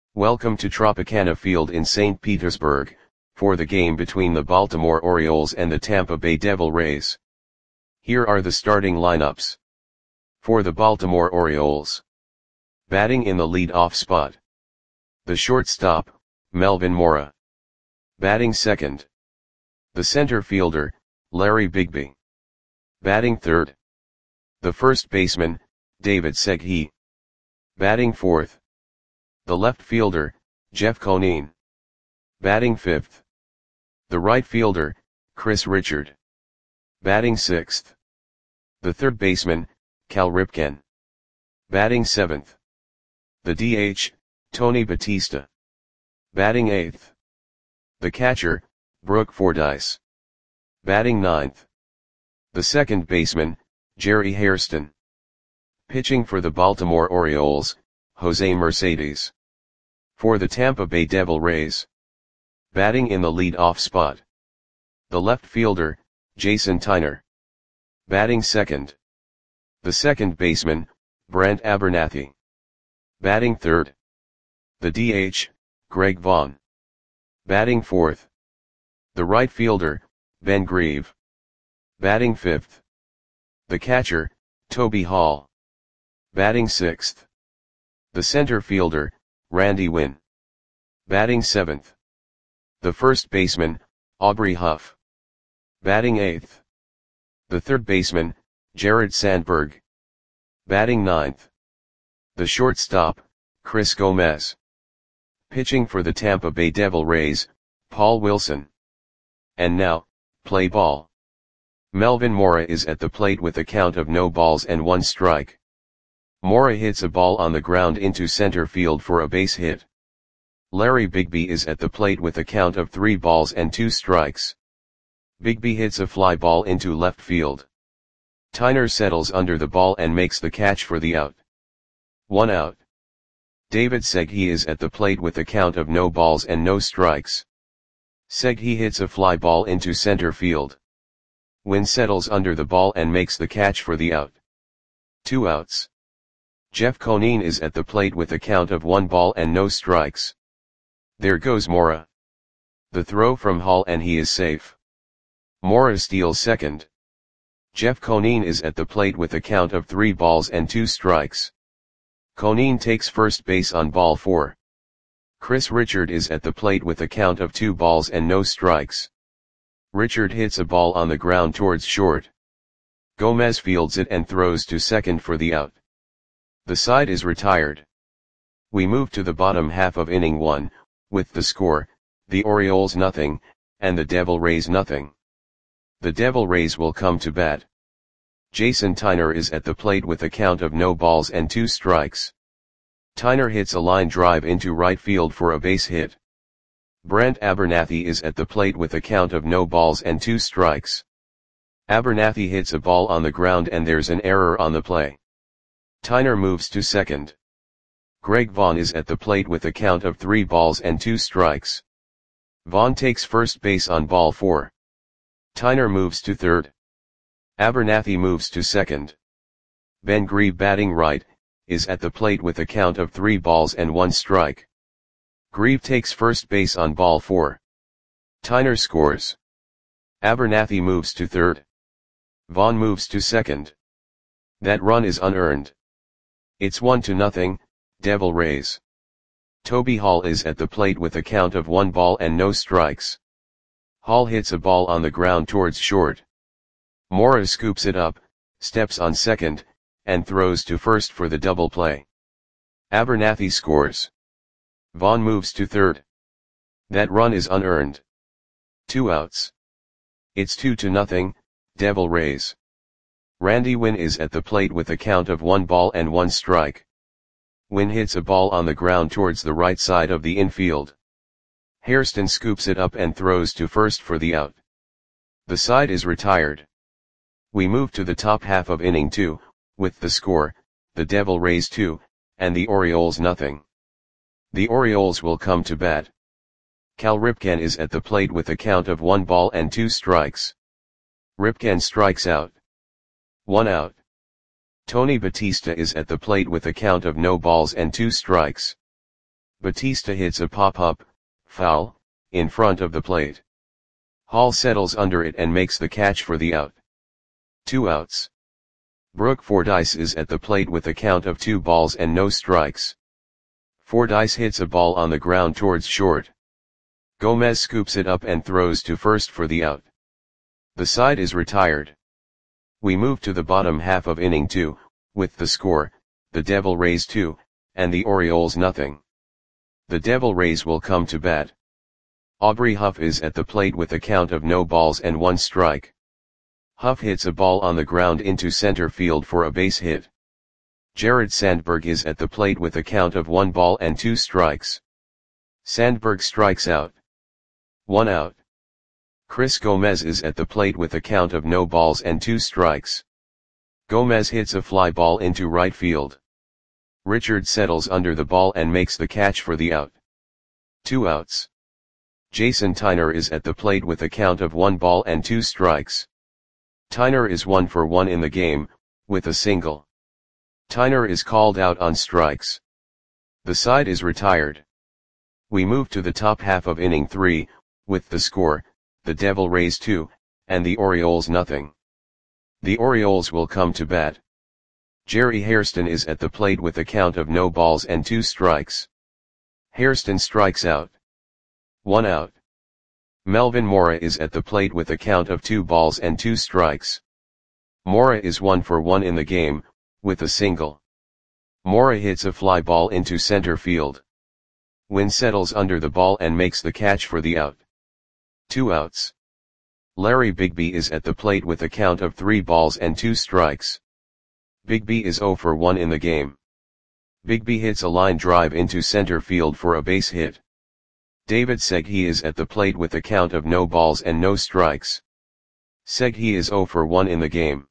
Welcome to Tropicana Field in St. Petersburg, for the game between the Baltimore Orioles and the Tampa Bay Devil Rays. Here are the starting lineups. For the Baltimore Orioles. Batting in the lead-off spot. The shortstop, Melvin Mora. Batting second. The center fielder, Larry Bigby. Batting third. The first baseman, David Segui. Batting fourth. The left fielder, Jeff Conine. Batting fifth. The right fielder, Chris Richard. Batting sixth. The third baseman, Cal Ripken. Batting seventh. The DH, Tony Batista. Batting eighth. The catcher, Brooke Fordyce. Batting ninth. The second baseman, Jerry Hairston. Pitching for the Baltimore Orioles, Jose Mercedes. For the Tampa Bay Devil Rays. Batting in the lead-off spot. The left fielder, Jason Tyner. Batting second. The second baseman, Brent Abernathy. Batting third. The DH, Greg Vaughn. Batting fourth. The right fielder, Ben Grieve. Batting fifth. The catcher, Toby Hall. Batting sixth. The center fielder, Randy Winn. Batting seventh. The first baseman, Aubrey Huff. Batting eighth. The third baseman, Jared Sandberg. Batting ninth. The shortstop, Chris Gomez. Pitching for the Tampa Bay Devil Rays, Paul Wilson. And now, play ball. Melvin Mora is at the plate with a count of no balls and one strike. Mora hits a ball on the ground into center field for a base hit. Larry Bigby is at the plate with a count of 3 balls and 2 strikes. Bigby hits a fly ball into left field. Tyner settles under the ball and makes the catch for the out. 1 out. David Segui is at the plate with a count of no balls and no strikes. Segui hits a fly ball into center field. Winn settles under the ball and makes the catch for the out. 2 outs. Jeff Conine is at the plate with a count of 1 ball and no strikes. There goes Mora. The throw from Hall and he is safe. Mora steals second. Jeff Conine is at the plate with a count of 3 balls and 2 strikes. Conine takes first base on ball 4. Chris Richard is at the plate with a count of 2 balls and no strikes. Richard hits a ball on the ground towards short. Gomez fields it and throws to second for the out. The side is retired. We move to the bottom half of inning 1, with the score, the Orioles nothing, and the Devil Rays nothing. The Devil Rays will come to bat. Jason Tyner is at the plate with a count of no balls and 2 strikes. Tyner hits a line drive into right field for a base hit. Brent Abernathy is at the plate with a count of no balls and 2 strikes. Abernathy hits a ball on the ground and there's an error on the play. Tyner moves to second. Greg Vaughn is at the plate with a count of 3 balls and 2 strikes. Vaughn takes first base on ball 4. Tyner moves to third. Abernathy moves to second. Ben Grieve, batting right, is at the plate with a count of 3 balls and 1 strike. Grieve takes first base on ball 4. Tyner scores. Abernathy moves to third. Vaughn moves to second. That run is unearned. It's 1-0, Devil Rays. Toby Hall is at the plate with a count of 1 ball and no strikes. Hall hits a ball on the ground towards short. Mora scoops it up, steps on second, and throws to first for the double play. Abernathy scores. Vaughn moves to third. That run is unearned. 2 outs. It's 2-0, Devil Rays. Randy Winn is at the plate with a count of 1 ball and 1 strike. Winn hits a ball on the ground towards the right side of the infield. Hairston scoops it up and throws to first for the out. The side is retired. We move to the top half of inning 2, with the score, the Devil Rays 2, and the Orioles nothing. The Orioles will come to bat. Cal Ripken is at the plate with a count of 1 ball and 2 strikes. Ripken strikes out. 1 out. Tony Batista is at the plate with a count of no balls and 2 strikes. Batista hits a pop-up, foul, in front of the plate. Hall settles under it and makes the catch for the out. 2 outs. Brooke Fordyce is at the plate with a count of 2 balls and no strikes. Fordyce hits a ball on the ground towards short. Gomez scoops it up and throws to first for the out. The side is retired. We move to the bottom half of inning 2, with the score, the Devil Rays 2, and the Orioles nothing. The Devil Rays will come to bat. Aubrey Huff is at the plate with a count of no balls and 1 strike. Huff hits a ball on the ground into center field for a base hit. Jared Sandberg is at the plate with a count of 1 ball and 2 strikes. Sandberg strikes out. 1 out. Chris Gomez is at the plate with a count of no balls and 2 strikes. Gomez hits a fly ball into right field. Richard settles under the ball and makes the catch for the out. 2 outs. Jason Tyner is at the plate with a count of 1 ball and 2 strikes. Tyner is 1 for 1 in the game, with a single. Tyner is called out on strikes. The side is retired. We move to the top half of inning 3, with the score, the Devil Rays 2, and the Orioles nothing. The Orioles will come to bat. Jerry Hairston is at the plate with a count of no balls and 2 strikes. Hairston strikes out. 1 out. Melvin Mora is at the plate with a count of 2 balls and 2 strikes. Mora is 1 for 1 in the game, with a single. Mora hits a fly ball into center field. Wynn settles under the ball and makes the catch for the out. 2 outs. Larry Bigby is at the plate with a count of 3 balls and 2 strikes. Bigby is 0 for 1 in the game. Bigby hits a line drive into center field for a base hit. David Seghi is at the plate with a count of no balls and no strikes. Seghi is 0 for 1 in the game.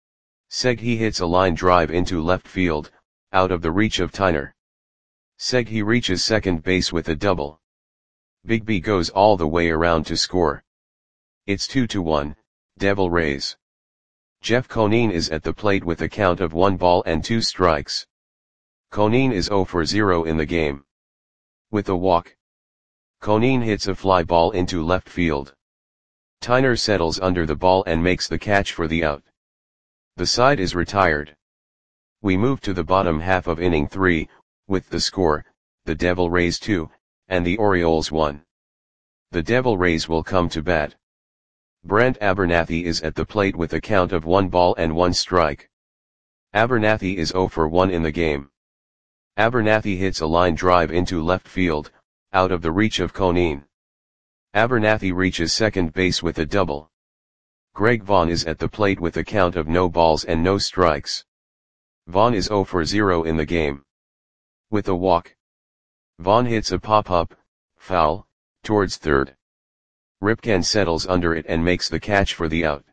Seghi hits a line drive into left field, out of the reach of Tyner. Seghi reaches second base with a double. Bigby goes all the way around to score. It's 2-1, Devil Rays. Jeff Conine is at the plate with a count of 1 ball and 2 strikes. Conine is 0 for 0 in the game. With a walk. Conine hits a fly ball into left field. Tyner settles under the ball and makes the catch for the out. The side is retired. We move to the bottom half of inning 3, with the score, the Devil Rays 2, and the Orioles 1. The Devil Rays will come to bat. Brent Abernathy is at the plate with a count of 1 ball and 1 strike. Abernathy is 0 for 1 in the game. Abernathy hits a line drive into left field, out of the reach of Conine. Abernathy reaches second base with a double. Greg Vaughn is at the plate with a count of no balls and no strikes. Vaughn is 0 for 0 in the game. With a walk. Vaughn hits a pop-up, foul, towards third. Ripken settles under it and makes the catch for the out.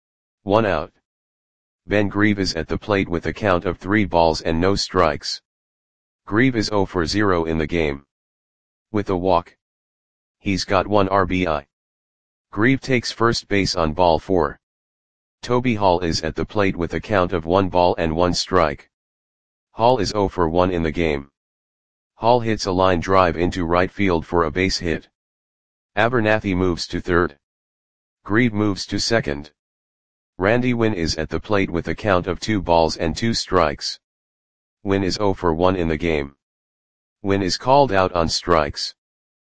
1 out. Ben Grieve is at the plate with a count of 3 balls and no strikes. Grieve is 0 for 0 in the game. With a walk. He's got 1 RBI. Grieve takes first base on ball 4. Toby Hall is at the plate with a count of 1 ball and 1 strike. Hall is 0 for 1 in the game. Hall hits a line drive into right field for a base hit. Abernathy moves to third. Grieve moves to second. Randy Wynn is at the plate with a count of 2 balls and 2 strikes. Wynn is 0 for 1 in the game. Wynn is called out on strikes.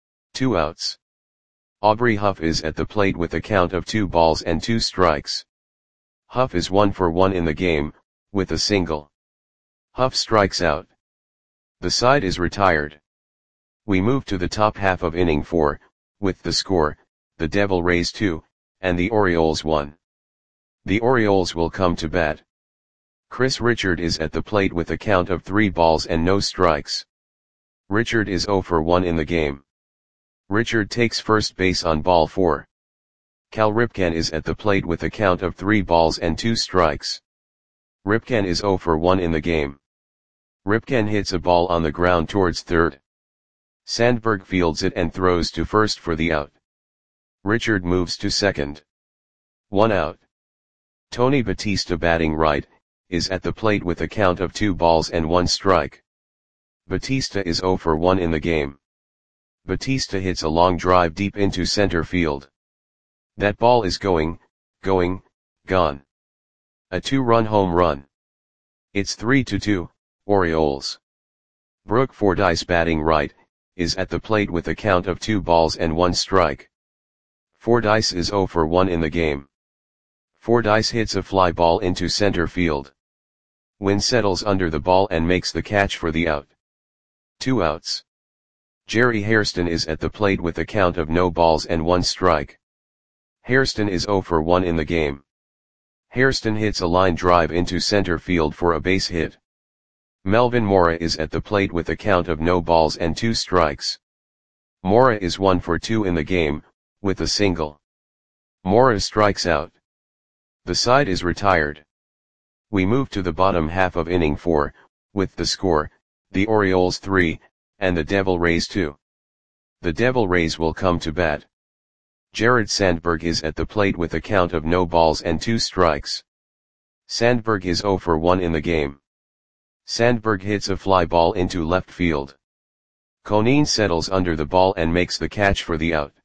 2 outs. Aubrey Huff is at the plate with a count of 2 balls and 2 strikes. Huff is 1 for 1 in the game, with a single. Huff strikes out. The side is retired. We move to the top half of inning 4, with the score, the Devil Rays 2, and the Orioles 1. The Orioles will come to bat. Chris Richard is at the plate with a count of 3 balls and no strikes. Richard is 0 for 1 in the game. Richard takes first base on ball 4. Cal Ripken is at the plate with a count of 3 balls and 2 strikes. Ripken is 0 for 1 in the game. Ripken hits a ball on the ground towards third. Sandberg fields it and throws to first for the out. Richard moves to second. 1 out. Tony Batista, batting right, is at the plate with a count of 2 balls and 1 strike. Batista is 0 for 1 in the game. Batista hits a long drive deep into center field. That ball is going, gone. A 2-run home run. It's 3-2, Orioles. Brooke Fordyce, batting right, is at the plate with a count of 2 balls and 1 strike. Fordyce is 0 for 1 in the game. Fordyce hits a fly ball into center field. Wynn settles under the ball and makes the catch for the out. 2 outs. Jerry Hairston is at the plate with a count of no balls and 1 strike. Hairston is 0 for 1 in the game. Hairston hits a line drive into center field for a base hit. Melvin Mora is at the plate with a count of no balls and 2 strikes. Mora is 1 for 2 in the game, with a single. Mora strikes out. The side is retired. We move to the bottom half of inning 4, with the score, the Orioles 3, and the Devil Rays 2. The Devil Rays will come to bat. Jared Sandberg is at the plate with a count of no balls and 2 strikes. Sandberg is 0 for 1 in the game. Sandberg hits a fly ball into left field. Conine settles under the ball and makes the catch for the out.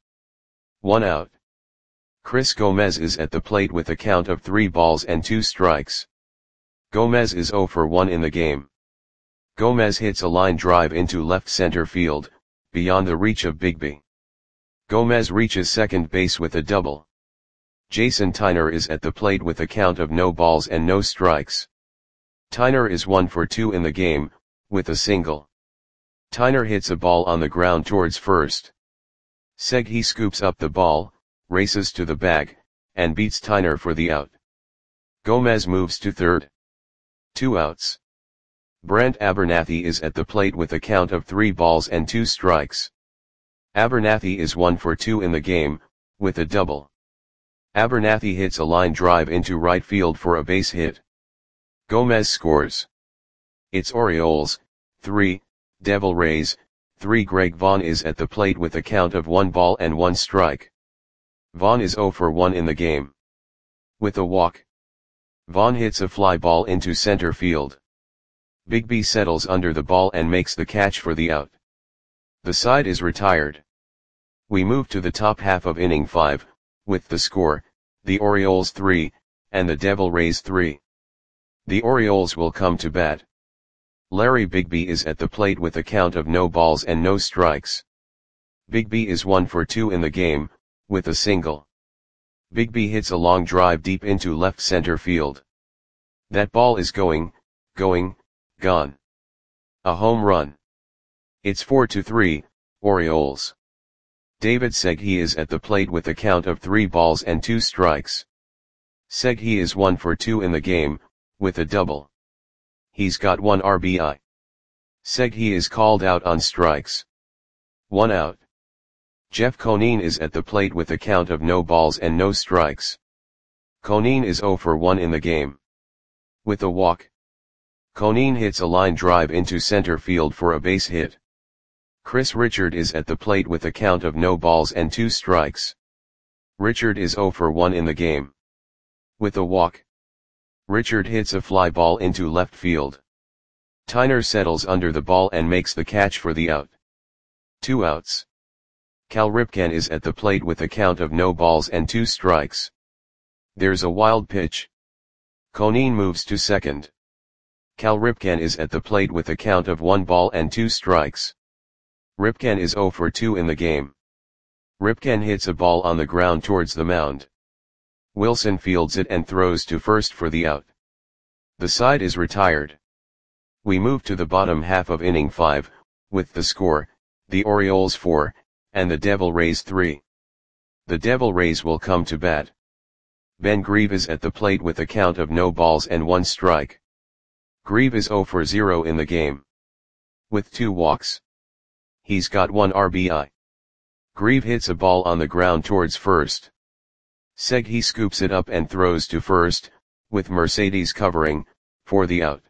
1 out. Chris Gomez is at the plate with a count of 3 balls and 2 strikes. Gomez is 0 for 1 in the game. Gomez hits a line drive into left center field, beyond the reach of Bigby. Gomez reaches second base with a double. Jason Tyner is at the plate with a count of no balls and no strikes. Tyner is 1 for 2 in the game, with a single. Tyner hits a ball on the ground towards first. Segui scoops up the ball, races to the bag, and beats Tyner for the out. Gomez moves to third. 2 outs. Brent Abernathy is at the plate with a count of 3 balls and 2 strikes. Abernathy is 1 for 2 in the game, with a double. Abernathy hits a line drive into right field for a base hit. Gomez scores. It's Orioles, 3, Devil Rays, 3. Greg Vaughn is at the plate with a count of 1 ball and 1 strike. Vaughn is 0 for 1 in the game. With a walk. Vaughn hits a fly ball into center field. Bigby settles under the ball and makes the catch for the out. The side is retired. We move to the top half of inning 5, with the score, the Orioles 3, and the Devil Rays 3. The Orioles will come to bat. Larry Bigby is at the plate with a count of no balls and no strikes. Bigby is 1 for 2 in the game, with a single. Bigby hits a long drive deep into left center field. That ball is going, gone. A home run. It's 4-3, Orioles. David Segui is at the plate with a count of 3 balls and 2 strikes. Segui is 1 for 2 in the game, with a double. He's got 1 RBI. Segui is called out on strikes. 1 out. Jeff Conine is at the plate with a count of no balls and no strikes. Conine is 0 for 1 in the game. With a walk. Conine hits a line drive into center field for a base hit. Chris Richard is at the plate with a count of no balls and 2 strikes. Richard is 0 for 1 in the game. With a walk. Richard hits a fly ball into left field. Tyner settles under the ball and makes the catch for the out. 2 outs. Cal Ripken is at the plate with a count of no balls and 2 strikes. There's a wild pitch. Conine moves to second. Cal Ripken is at the plate with a count of 1 ball and 2 strikes. Ripken is 0 for 2 in the game. Ripken hits a ball on the ground towards the mound. Wilson fields it and throws to first for the out. The side is retired. We move to the bottom half of inning 5, with the score, the Orioles 4, and the Devil Rays 3. The Devil Rays will come to bat. Ben Grieve is at the plate with a count of no balls and 1 strike. Grieve is 0 for 0 in the game. With 2 walks. He's got 1 RBI. Grieve hits a ball on the ground towards first. Segui scoops it up and throws to first, with Mercedes covering, for the out.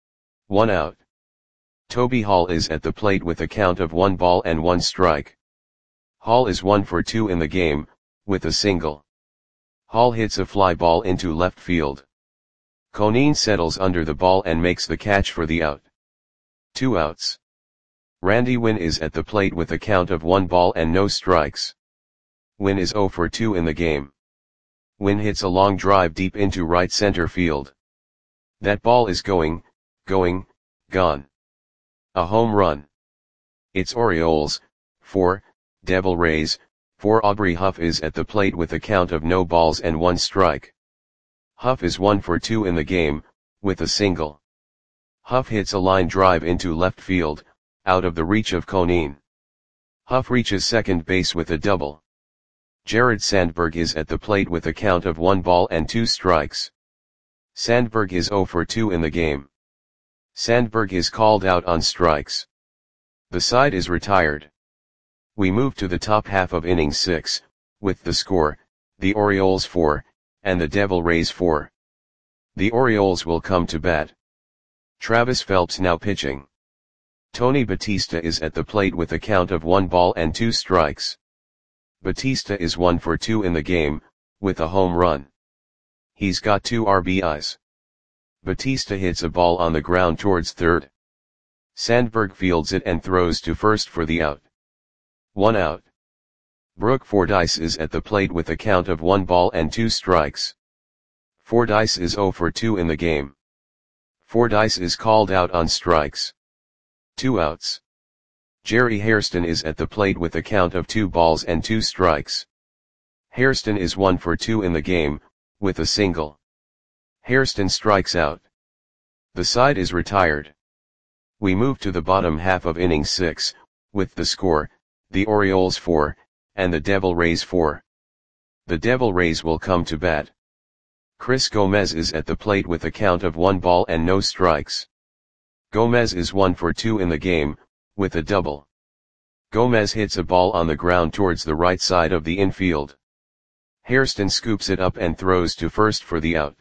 1 out. Toby Hall is at the plate with a count of 1 ball and 1 strike. Hall is 1 for 2 in the game, with a single. Hall hits a fly ball into left field. Conine settles under the ball and makes the catch for the out. 2 outs. Randy Wynn is at the plate with a count of 1 ball and no strikes. Wynn is 0 for 2 in the game. Wynn hits a long drive deep into right center field. That ball is gone. A home run. It's Orioles, 4, Devil Rays, 4. Aubrey Huff is at the plate with a count of no balls and 1 strike. Huff is 1 for 2 in the game, with a single. Huff hits a line drive into left field, out of the reach of Conine. Huff reaches second base with a double. Jared Sandberg is at the plate with a count of 1 ball and 2 strikes. Sandberg is 0 for 2 in the game. Sandberg is called out on strikes. The side is retired. We move to the top half of inning 6, with the score, the Orioles 4, and the Devil Rays 4. The Orioles will come to bat. Travis Phelps now pitching. Tony Batista is at the plate with a count of 1 ball and 2 strikes. Batista is 1 for 2 in the game, with a home run. He's got 2 RBIs. Batista hits a ball on the ground towards third. Sandberg fields it and throws to first for the out. 1 out. Brooke Fordyce is at the plate with a count of 1 ball and 2 strikes. Fordyce is 0 for 2 in the game. Fordyce is called out on strikes. 2 outs. Jerry Hairston is at the plate with a count of 2 balls and 2 strikes. Hairston is 1 for 2 in the game, with a single. Hairston strikes out. The side is retired. We move to the bottom half of inning 6, with the score, the Orioles 4, and the Devil Rays 4. The Devil Rays will come to bat. Chris Gomez is at the plate with a count of 1 ball and no strikes. Gomez is 1 for 2 in the game, with a double. Gomez hits a ball on the ground towards the right side of the infield. Hairston scoops it up and throws to first for the out.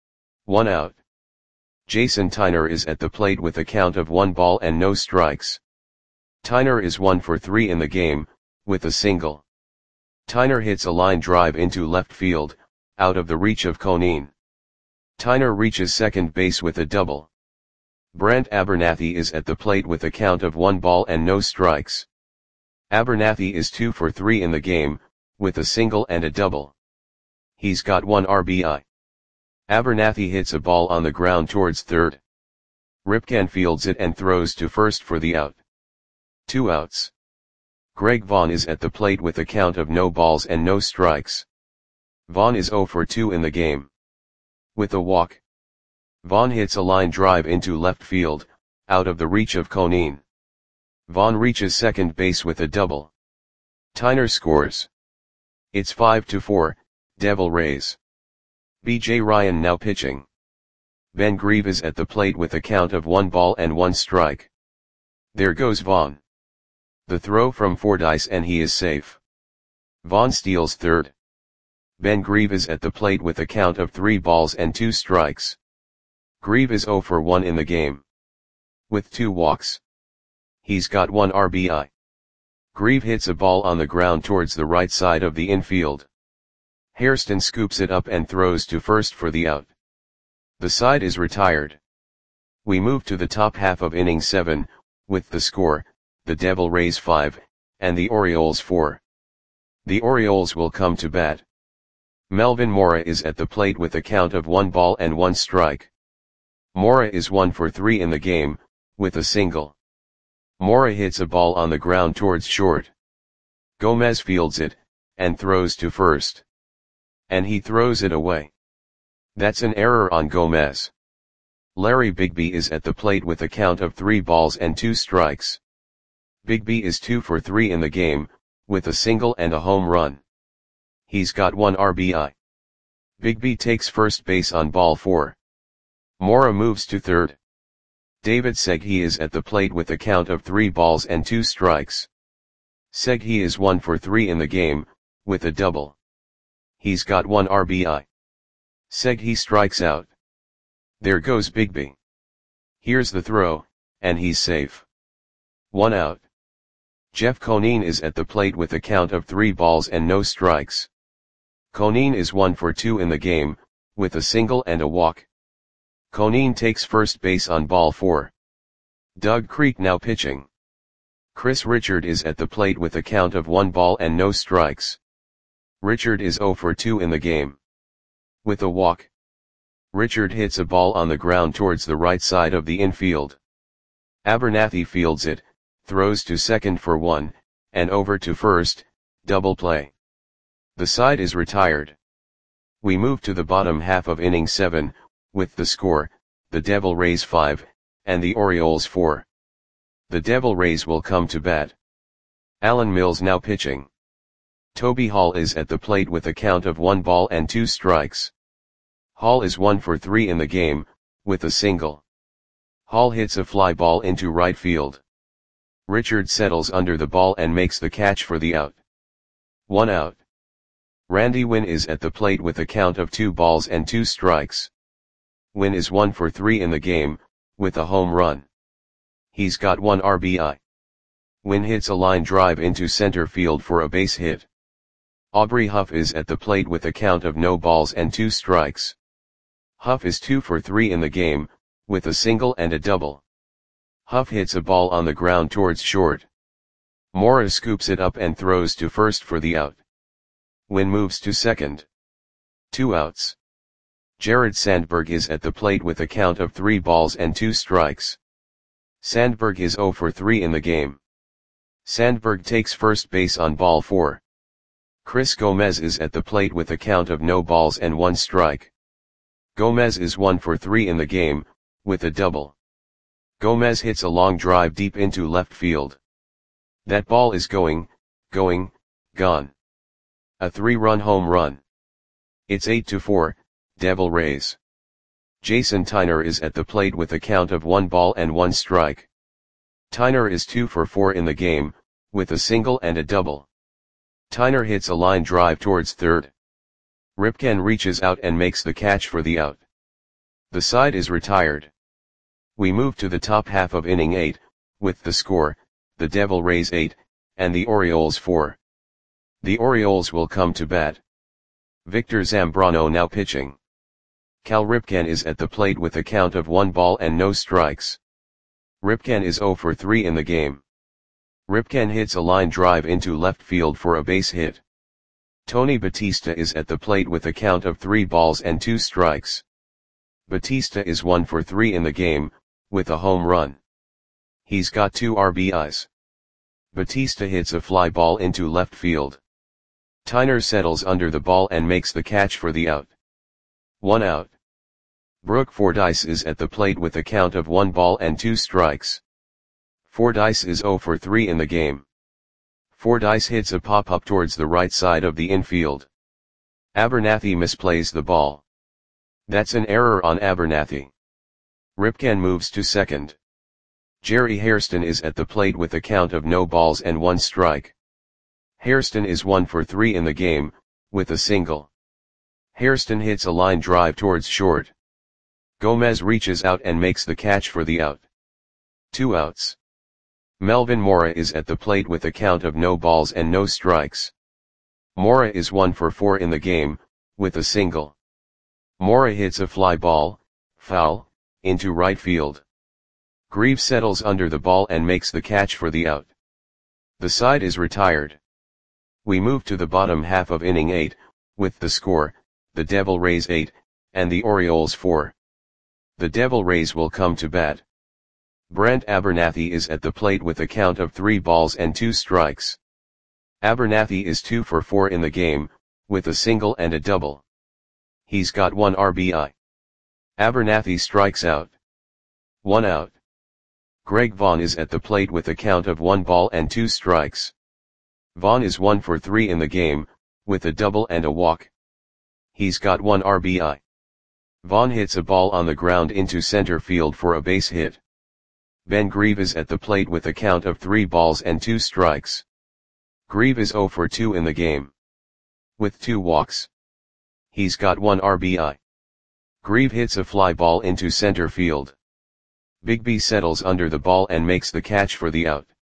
1 out. Jason Tyner is at the plate with a count of 1 ball and no strikes. Tyner is 1 for 3 in the game, with a single. Tyner hits a line drive into left field, out of the reach of Conine. Tyner reaches second base with a double. Brent Abernathy is at the plate with a count of 1 ball and no strikes. Abernathy is 2 for 3 in the game, with a single and a double. He's got 1 RBI. Abernathy hits a ball on the ground towards third. Ripken fields it and throws to first for the out. 2 outs. Greg Vaughn is at the plate with a count of no balls and no strikes. Vaughn is 0 for 2 in the game. With a walk. Vaughn hits a line drive into left field, out of the reach of Conine. Vaughn reaches second base with a double. Tyner scores. It's 5-4, Devil Rays. B.J. Ryan now pitching. Ben Grieve is at the plate with a count of 1 ball and 1 strike. There goes Vaughn. The throw from Fordyce and he is safe. Vaughn steals third. Ben Grieve is at the plate with a count of 3 balls and 2 strikes. Grieve is 0 for 1 in the game. With 2 walks. He's got 1 RBI. Grieve hits a ball on the ground towards the right side of the infield. Hairston scoops it up and throws to first for the out. The side is retired. We move to the top half of inning 7, with the score, the Devil Rays 5, and the Orioles 4. The Orioles will come to bat. Melvin Mora is at the plate with a count of 1 ball and 1 strike. Mora is 1 for 3 in the game, with a single. Mora hits a ball on the ground towards short. Gomez fields it, and throws to first. And he throws it away. That's an error on Gomez. Larry Bigby is at the plate with a count of 3 balls and 2 strikes. Bigby is 2 for 3 in the game, with a single and a home run. He's got 1 RBI. Bigby takes first base on ball 4. Mora moves to third. David Segui is at the plate with a count of 3 balls and 2 strikes. Segui is 1 for 3 in the game, with a double. He's got 1 RBI. Segui strikes out. There goes Bigby. Here's the throw, and he's safe. 1 out. Jeff Conine is at the plate with a count of 3 balls and no strikes. Conine is 1 for 2 in the game, with a single and a walk. Conine takes first base on ball 4. Doug Creek now pitching. Chris Richard is at the plate with a count of 1 ball and no strikes. Richard is 0 for 2 in the game. With a walk, Richard hits a ball on the ground towards the right side of the infield. Abernathy fields it, throws to second for 1, and over to first, double play. The side is retired. We move to the bottom half of inning 7, with the score, the Devil Rays 5, and the Orioles 4. The Devil Rays will come to bat. Alan Mills now pitching. Toby Hall is at the plate with a count of 1 ball and 2 strikes. Hall is 1 for 3 in the game, with a single. Hall hits a fly ball into right field. Richard settles under the ball and makes the catch for the out. 1 out. Randy Winn is at the plate with a count of 2 balls and 2 strikes. Winn is 1 for 3 in the game, with a home run. He's got 1 RBI. Winn hits a line drive into center field for a base hit. Aubrey Huff is at the plate with a count of no balls and 2 strikes. Huff is 2 for 3 in the game, with a single and a double. Huff hits a ball on the ground towards short. Mora scoops it up and throws to first for the out. Winn moves to second. 2 outs. Jared Sandberg is at the plate with a count of 3 balls and 2 strikes. Sandberg is 0 for 3 in the game. Sandberg takes first base on ball 4. Chris Gomez is at the plate with a count of no balls and 1 strike. Gomez is 1 for 3 in the game, with a double. Gomez hits a long drive deep into left field. That ball is gone. A 3-run home run. It's 8-4, Devil Rays. Jason Tyner is at the plate with a count of 1 ball and 1 strike. Tyner is 2 for 4 in the game, with a single and a double. Tyner hits a line drive towards third. Ripken reaches out and makes the catch for the out. The side is retired. We move to the top half of inning 8, with the score, the Devil Rays 8, and the Orioles 4. The Orioles will come to bat. Victor Zambrano now pitching. Cal Ripken is at the plate with a count of 1 ball and no strikes. Ripken is 0 for 3 in the game. Ripken hits a line drive into left field for a base hit. Tony Batista is at the plate with a count of 3 balls and 2 strikes. Batista is 1 for 3 in the game, with a home run. He's got 2 RBIs. Batista hits a fly ball into left field. Tyner settles under the ball and makes the catch for the out. 1 out. Brooke Fordyce is at the plate with a count of 1 ball and 2 strikes. Fordyce is 0 for 3 in the game. Fordyce hits a pop-up towards the right side of the infield. Abernathy misplays the ball. That's an error on Abernathy. Ripken moves to second. Jerry Hairston is at the plate with a count of no balls and 1 strike. Hairston is 1 for 3 in the game, with a single. Hairston hits a line drive towards short. Gomez reaches out and makes the catch for the out. 2 outs. Melvin Mora is at the plate with a count of no balls and no strikes. Mora is 1 for 4 in the game, with a single. Mora hits a fly ball, foul, into right field. Greaves settles under the ball and makes the catch for the out. The side is retired. We move to the bottom half of inning 8, with the score, the Devil Rays 8, and the Orioles 4. The Devil Rays will come to bat. Brent Abernathy is at the plate with a count of 3 balls and 2 strikes. Abernathy is 2 for 4 in the game, with a single and a double. He's got 1 RBI. Abernathy strikes out. 1 out. Greg Vaughn is at the plate with a count of 1 ball and 2 strikes. Vaughn is 1 for 3 in the game, with a double and a walk. He's got 1 RBI. Vaughn hits a ball on the ground into center field for a base hit. Ben Grieve is at the plate with a count of 3 balls and 2 strikes. Grieve is 0 for 2 in the game. With 2 walks. He's got 1 RBI. Grieve hits a fly ball into center field. Bigby settles under the ball and makes the catch for the out.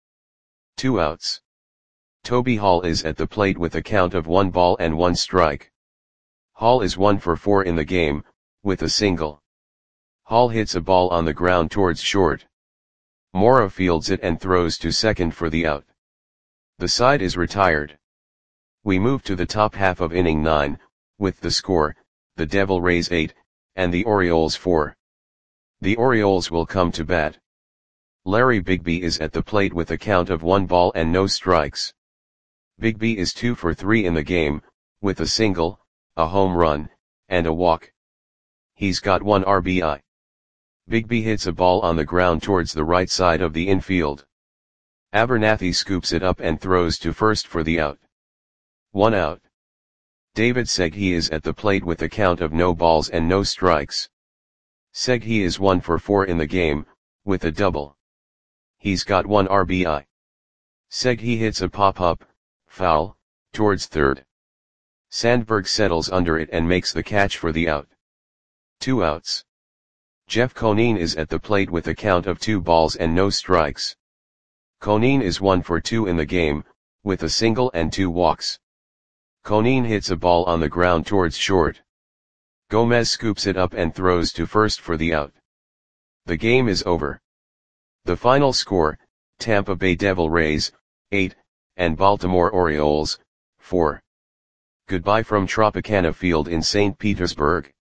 2 outs. Toby Hall is at the plate with a count of 1 ball and 1 strike. Hall is 1 for 4 in the game, with a single. Hall hits a ball on the ground towards short. Mora fields it and throws to second for the out. The side is retired. We move to the top half of inning 9, with the score, the Devil Rays 8, and the Orioles 4. The Orioles will come to bat. Larry Bigbie is at the plate with a count of 1 ball and no strikes. Bigbie is 2 for 3 in the game, with a single, a home run, and a walk. He's got 1 RBI. Bigbie hits a ball on the ground towards the right side of the infield. Abernathy scoops it up and throws to first for the out. 1 out. David Segui is at the plate with a count of no balls and no strikes. Segui is 1 for 4 in the game, with a double. He's got 1 RBI. Segui hits a pop-up, foul, towards third. Sandberg settles under it and makes the catch for the out. 2 outs. Jeff Conine is at the plate with a count of 2 balls and no strikes. Conine is 1 for 2 in the game, with a single and 2 walks. Conine hits a ball on the ground towards short. Gomez scoops it up and throws to first for the out. The game is over. The final score, Tampa Bay Devil Rays, 8, and Baltimore Orioles, 4. Goodbye from Tropicana Field in St. Petersburg.